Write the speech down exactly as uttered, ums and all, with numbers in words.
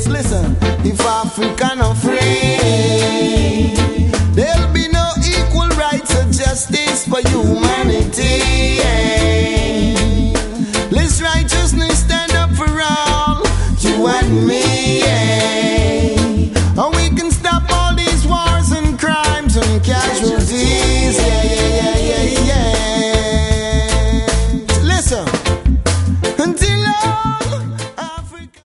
Yes, listen, if Africa not free, there'll be no equal rights or justice for humanity. Let's righteousness stand up for all, you and me.